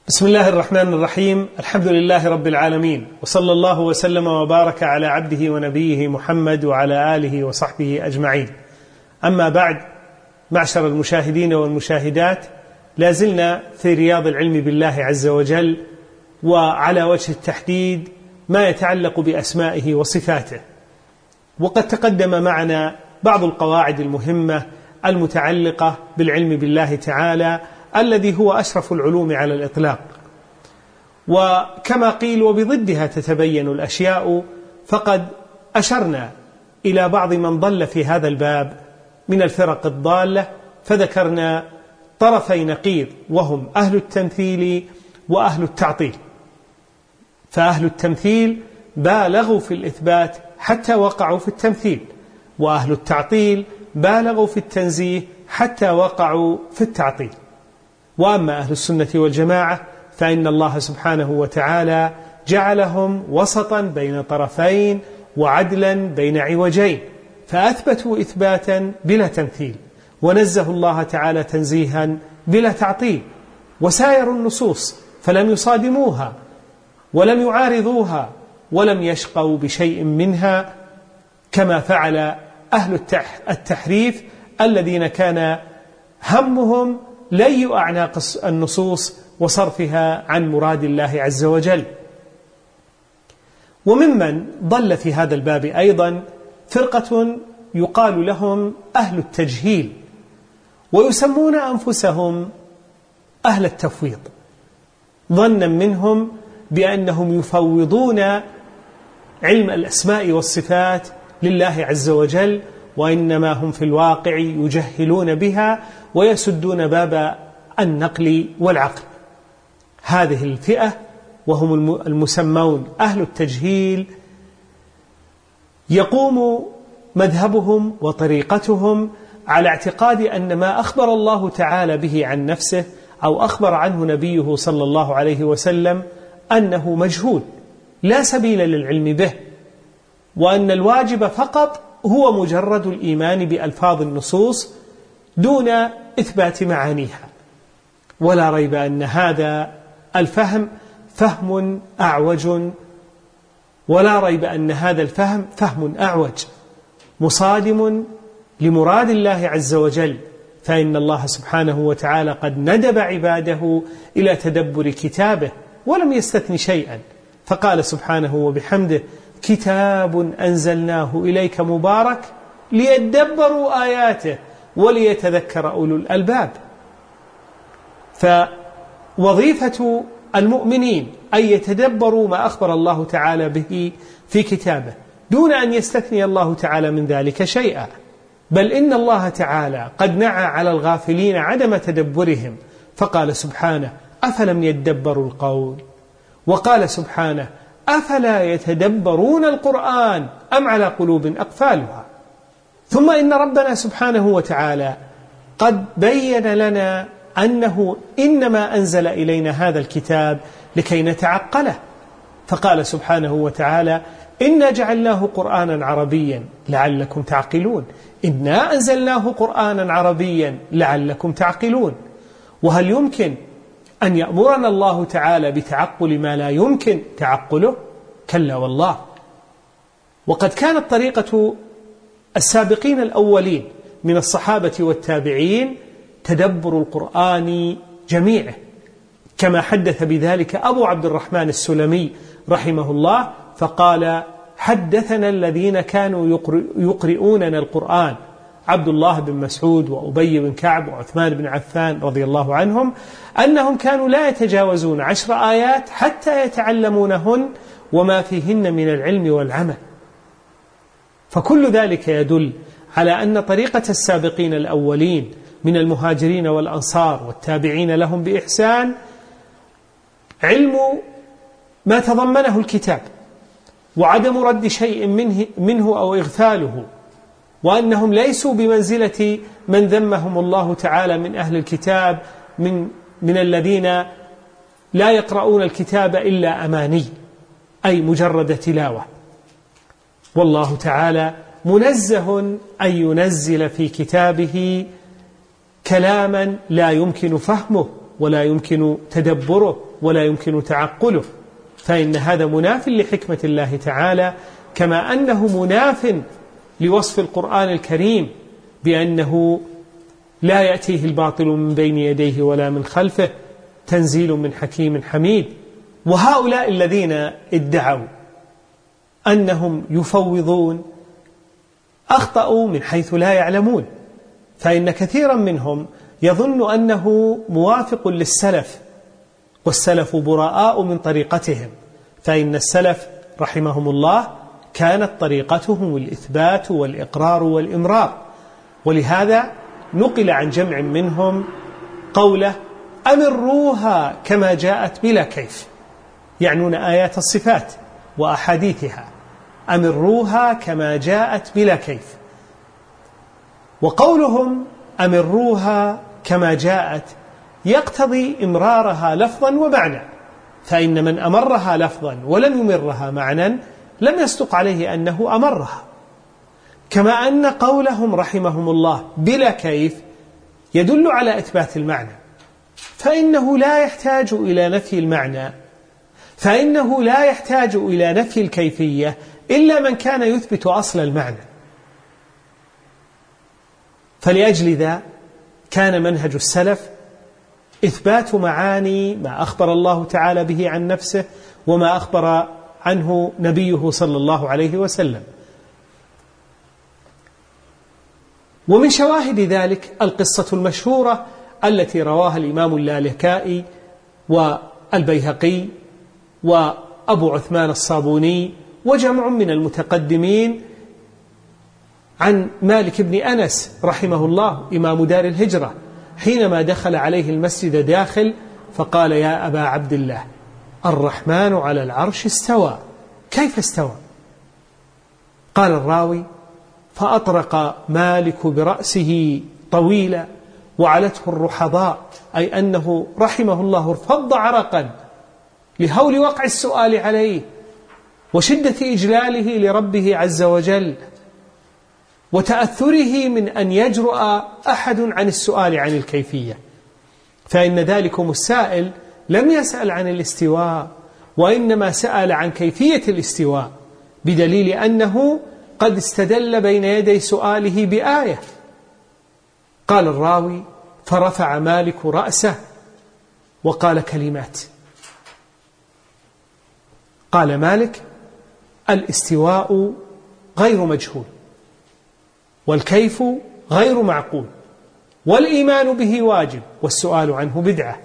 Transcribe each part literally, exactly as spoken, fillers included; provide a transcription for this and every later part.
بسم الله الرحمن الرحيم. الحمد لله رب العالمين، وصلى الله وسلم وبارك على عبده ونبيه محمد وعلى آله وصحبه أجمعين. أما بعد، معشر المشاهدين والمشاهدات، لازلنا في رياض العلم بالله عز وجل، وعلى وجه التحديد ما يتعلق بأسمائه وصفاته. وقد تقدم معنا بعض القواعد المهمة المتعلقة بالعلم بالله تعالى الذي هو أشرف العلوم على الإطلاق. وكما قيل وبضدها تتبين الأشياء، فقد أشرنا إلى بعض من ضل في هذا الباب من الفرق الضالة، فذكرنا طرفي نقيض وهم أهل التمثيل وأهل التعطيل. فأهل التمثيل بالغوا في الإثبات حتى وقعوا في التمثيل، وأهل التعطيل بالغوا في التنزيه حتى وقعوا في التعطيل. وأما أهل السنة والجماعة فإن الله سبحانه وتعالى جعلهم وسطا بين طرفين وعدلا بين عوجين، فأثبتوا إثباتا بلا تمثيل، ونزهوا الله تعالى تنزيها بلا تعطيل، وسايروا النصوص فلم يصادموها ولم يعارضوها ولم يشقوا بشيء منها، كما فعل أهل التحريف الذين كان همهم لي أعناق النصوص وصرفها عن مراد الله عز وجل. وممن ضل في هذا الباب أيضا فرقة يقال لهم أهل التجهيل، ويسمون أنفسهم أهل التفويض، ظنا منهم بأنهم يفوضون علم الأسماء والصفات لله عز وجل، وإنما هم في الواقع يجهلون بها ويسدون باب النقل والعقل. هذه الفئة وهم المسمون أهل التجهيل يقوم مذهبهم وطريقتهم على اعتقاد أن ما أخبر الله تعالى به عن نفسه أو أخبر عنه نبيه صلى الله عليه وسلم أنه مجهول لا سبيل للعلم به، وأن الواجب فقط هو مجرد الإيمان بألفاظ النصوص دون إثبات معانيها. ولا ريب أن هذا الفهم فهم أعوج ولا ريب أن هذا الفهم فهم أعوج مصادم لمراد الله عز وجل، فإن الله سبحانه وتعالى قد ندب عباده إلى تدبر كتابه ولم يستثن شيئا، فقال سبحانه وبحمده: كتاب أنزلناه إليك مبارك ليدبروا آياته وليتذكر أولو الألباب. فوظيفة المؤمنين أن يتدبروا ما أخبر الله تعالى به في كتابه دون أن يستثني الله تعالى من ذلك شيئا، بل إن الله تعالى قد نعى على الغافلين عدم تدبرهم، فقال سبحانه: أفلم يدبروا القول، وقال سبحانه: أفلا يتدبرون القرآن أم على قلوب أقفالها. ثم إن ربنا سبحانه وتعالى قد بين لنا أنه إنما أنزل إلينا هذا الكتاب لكي نتعقله، فقال سبحانه وتعالى: إنا جعلناه قرآنا عربيا لعلكم تعقلون، إنا أنزلناه قرآنا عربيا لعلكم تعقلون. وهل يمكن أن يأمرنا الله تعالى بتعقل ما لا يمكن تعقله؟ كلا والله. وقد كانت طريقة السابقين الأولين من الصحابة والتابعين تدبر القرآن جميعه، كما حدث بذلك أبو عبد الرحمن السلمي رحمه الله، فقال: حدثنا الذين كانوا يقرؤوننا القرآن، عبد الله بن مسعود وأبي بن كعب وعثمان بن عفان رضي الله عنهم، أنهم كانوا لا يتجاوزون عشر آيات حتى يتعلمونهن وما فيهن من العلم والعمل. فكل ذلك يدل على أن طريقة السابقين الأولين من المهاجرين والأنصار والتابعين لهم بإحسان علم ما تضمنه الكتاب، وعدم رد شيء منه, منه أو إغفاله، وأنهم ليسوا بمنزلة من ذمهم الله تعالى من أهل الكتاب من, من الذين لا يقرؤون الكتاب إلا أماني، أي مجرد تلاوة. والله تعالى منزه أن ينزل في كتابه كلاما لا يمكن فهمه ولا يمكن تدبره ولا يمكن تعقله، فإن هذا مناف لحكمة الله تعالى، كما أنه مناف لوصف القرآن الكريم بأنه لا يأتيه الباطل من بين يديه ولا من خلفه، تنزيل من حكيم حميد. وهؤلاء الذين ادعوا أنهم يفوضون أخطأوا من حيث لا يعلمون، فإن كثيرا منهم يظن أنه موافق للسلف، والسلف براء من طريقتهم، فإن السلف رحمهم الله كانت طريقتهم الإثبات والإقرار والإمرار. ولهذا نقل عن جمع منهم قوله أمروها كما جاءت بلا كيف، يعنون آيات الصفات وأحاديثها، أمروها كما جاءت بلا كيف. وقولهم أمروها كما جاءت يقتضي إمرارها لفظا ومعنى، فإن من أمرها لفظا ولم يمرها معنى لم يصدق عليه أنه أمرها. كما أن قولهم رحمهم الله بلا كيف يدل على إثبات المعنى، فإنه لا يحتاج إلى نفي المعنى، فإنه لا يحتاج إلى نفي الكيفية إلا من كان يثبت أصل المعنى. فلأجل ذا كان منهج السلف إثبات معاني ما أخبر الله تعالى به عن نفسه وما أخبر عنه نبيه صلى الله عليه وسلم. ومن شواهد ذلك القصة المشهورة التي رواها الإمام اللالكائي والبيهقي وأبو عثمان الصابوني وجمع من المتقدمين عن مالك بن أنس رحمه الله إمام دار الهجرة، حينما دخل عليه المسجد داخل فقال يا أبا عبد الله الرحمن على العرش استوى، كيف استوى؟ قال الراوي فأطرق مالك برأسه طويلا وعلته الرحضاء، أي أنه رحمه الله ارفض عرقا لهول وقع السؤال عليه وشدة إجلاله لربه عز وجل وتأثره من أن يجرؤ أحد عن السؤال عن الكيفية، فإن ذلكم السائل لم يسأل عن الاستواء وإنما سأل عن كيفية الاستواء، بدليل أنه قد استدل بين يدي سؤاله بآية. قال الراوي فرفع مالك رأسه وقال كلمات، قال مالك الاستواء غير مجهول، والكيف غير معقول، والإيمان به واجب، والسؤال عنه بدعة.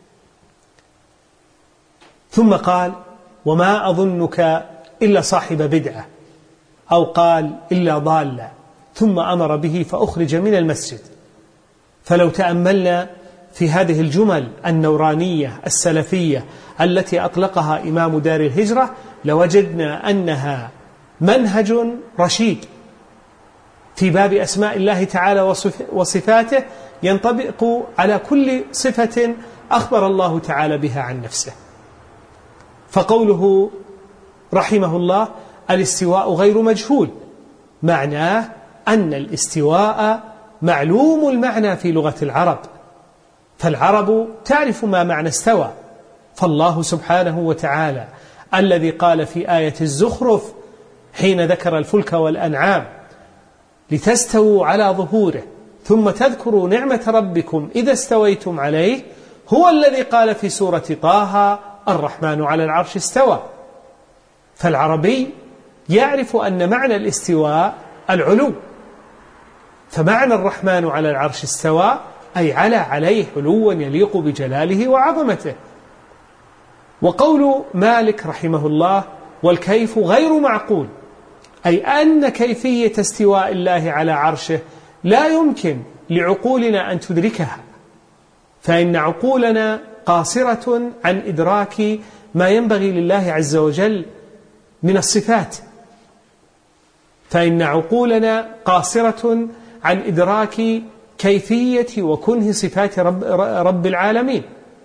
ثم قال وما أظنك إلا صاحب بدعة، أو قال إلا ضالة، ثم أمر به فأخرج من المسجد. فلو تأملنا في هذه الجمل النورانية السلفية التي أطلقها إمام دار الهجرة لوجدنا أنها منهج رشيد في باب أسماء الله تعالى وصفاته، ينطبق على كل صفة أخبر الله تعالى بها عن نفسه. فقوله رحمه الله الاستواء غير مجهول معناه أن الاستواء معلوم المعنى في لغة العرب، فالعرب تعرف ما معنى استوى. فالله سبحانه وتعالى الذي قال في آية الزخرف حين ذكر الفلك والأنعام لتستووا على ظهوره ثم تذكروا نعمة ربكم إذا استويتم عليه، هو الذي قال في سورة طه الرحمن على العرش استوى. فالعربي يعرف أن معنى الاستواء العلو، فمعنى الرحمن على العرش استوى أي على عليه علوا يليق بجلاله وعظمته. وقول مالك رحمه الله والكيف غير معقول، أي أن كيفية استواء الله على عرشه لا يمكن لعقولنا أن تدركها، فإن عقولنا قاصرة عن إدراك ما ينبغي لله عز وجل من الصفات، فإن عقولنا قاصرة عن إدراك كيفية وكنه صفات رب, رب العالمين.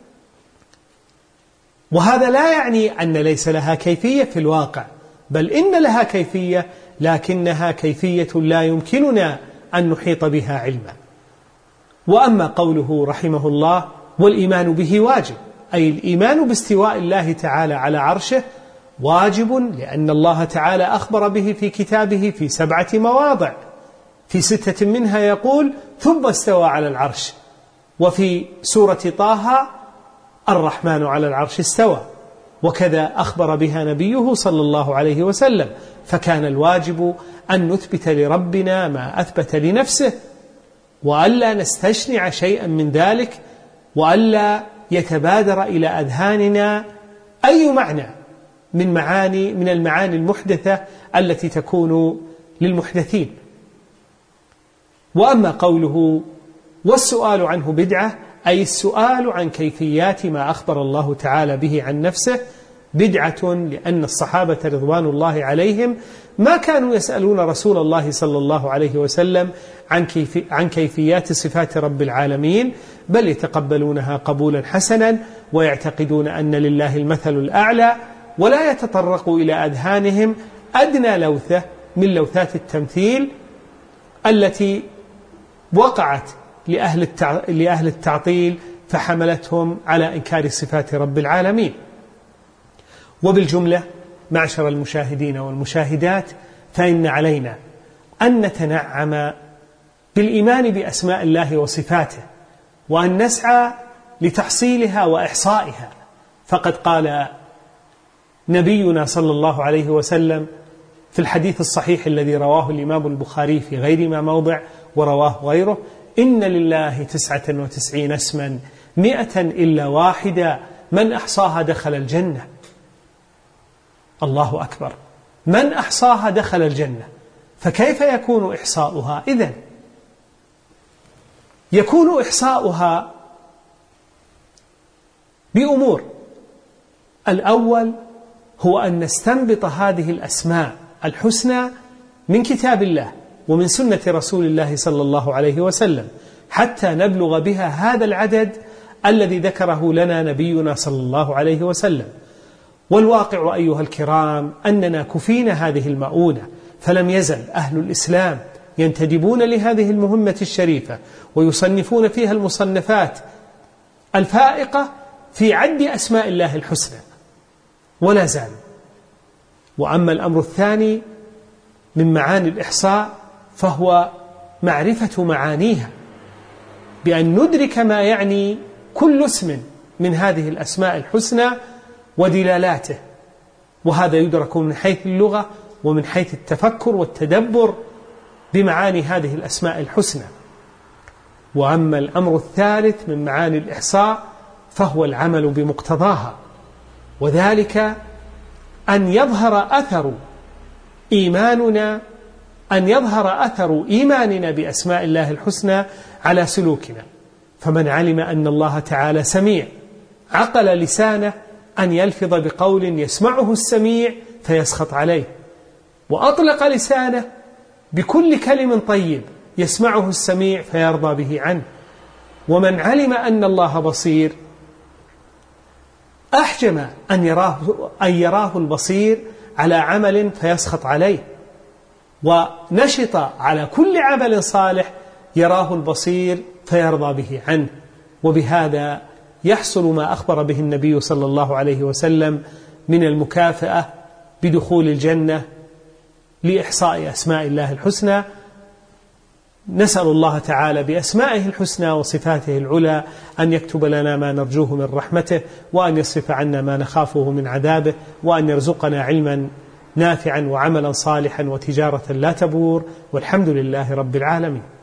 وهذا لا يعني أن ليس لها كيفية في الواقع، بل إن لها كيفية، لكنها كيفية لا يمكننا أن نحيط بها علما. وأما قوله رحمه الله والإيمان به واجب، أي الإيمان باستواء الله تعالى على عرشه واجب، لأن الله تعالى أخبر به في كتابه في سبعة مواضع، في ستة منها يقول ثم استوى على العرش، وفي سورة طه الرحمن على العرش استوى، وكذا أخبر بها نبيه صلى الله عليه وسلم. فكان الواجب أن نثبت لربنا ما أثبت لنفسه، وألا نستشنع شيئا من ذلك، وألا يتبادر إلى أذهاننا أي معنى من معاني من المعاني المحدثة التي تكون للمحدثين. وأما قوله والسؤال عنه بدعة، أي السؤال عن كيفيات ما أخبر الله تعالى به عن نفسه بدعة، لأن الصحابة رضوان الله عليهم ما كانوا يسألون رسول الله صلى الله عليه وسلم عن, كيف عن كيفيات صفات رب العالمين، بل يتقبلونها قبولا حسنا ويعتقدون أن لله المثل الأعلى، ولا يتطرق إلى أذهانهم أدنى لوثة من لوثات التمثيل التي وقعت لأهل لأهل التعطيل فحملتهم على إنكار صفات رب العالمين. وبالجملة معشر المشاهدين والمشاهدات، فإن علينا أن نتنعم بالإيمان بأسماء الله وصفاته، وأن نسعى لتحصيلها وإحصائها. فقد قال نبينا صلى الله عليه وسلم في الحديث الصحيح الذي رواه الإمام البخاري في غير ما موضع ورواه غيره: إن لله تسعة وتسعين اسما مئة إلا واحدة من أحصاها دخل الجنة. الله أكبر، من أحصاها دخل الجنة. فكيف يكون إحصاؤها إذن؟ يكون إحصاؤها بأمور. الأول هو أن نستنبط هذه الأسماء الحسنى من كتاب الله ومن سنة رسول الله صلى الله عليه وسلم، حتى نبلغ بها هذا العدد الذي ذكره لنا نبينا صلى الله عليه وسلم. والواقع أيها الكرام أننا كفينا هذه المؤونة، فلم يزل أهل الإسلام ينتدبون لهذه المهمة الشريفة ويصنفون فيها المصنفات الفائقة في عد أسماء الله الحسنى، ولا زالوا. وأما الأمر الثاني من معاني الإحصاء فهو معرفة معانيها، بأن ندرك ما يعني كل اسم من هذه الأسماء الحسنى ودلالاته، وهذا يدرك من حيث اللغة ومن حيث التفكر والتدبر بمعاني هذه الأسماء الحسنى. وأما الأمر الثالث من معاني الإحصاء فهو العمل بمقتضاها، وذلك أن يظهر أثر إيماننا أن يظهر أثر إيماننا بأسماء الله الحسنى على سلوكنا. فمن علم أن الله تعالى سميع عقل لسانه أن يلفظ بقول يسمعه السميع فيسخط عليه، وأطلق لسانه بكل كلم طيب يسمعه السميع فيرضى به عنه. ومن علم أن الله بصير أحجم أن يراه, أن يراه البصير على عمل فيسخط عليه، ونشط على كل عمل صالح يراه البصير فيرضى به عنه. وبهذا يحصل ما أخبر به النبي صلى الله عليه وسلم من المكافأة بدخول الجنة لإحصاء أسماء الله الحسنى. نسأل الله تعالى بأسمائه الحسنى وصفاته العلى أن يكتب لنا ما نرجوه من رحمته، وأن يصرف عنا ما نخافه من عذابه، وأن يرزقنا علما نافعا وعملا صالحا وتجارة لا تبور، والحمد لله رب العالمين.